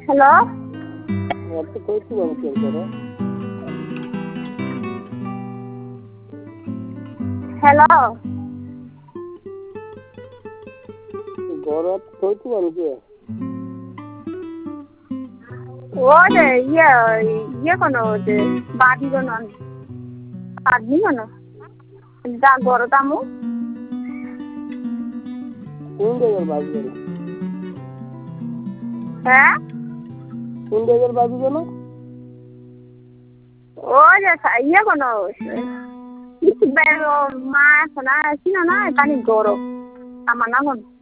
hello hello ঘৰত কৈছো আৰু যে ও যে ইয়ে কোনো যে বাদি কোনো বাদি কোনো যা গরতামু কোন জায়গার বাজি গেল হ্যাঁ কোন জায়গার বাজি গেল ও যে ইয়ে কোনো মা শোনা ছিল না এখানে গরম আমার না কোনো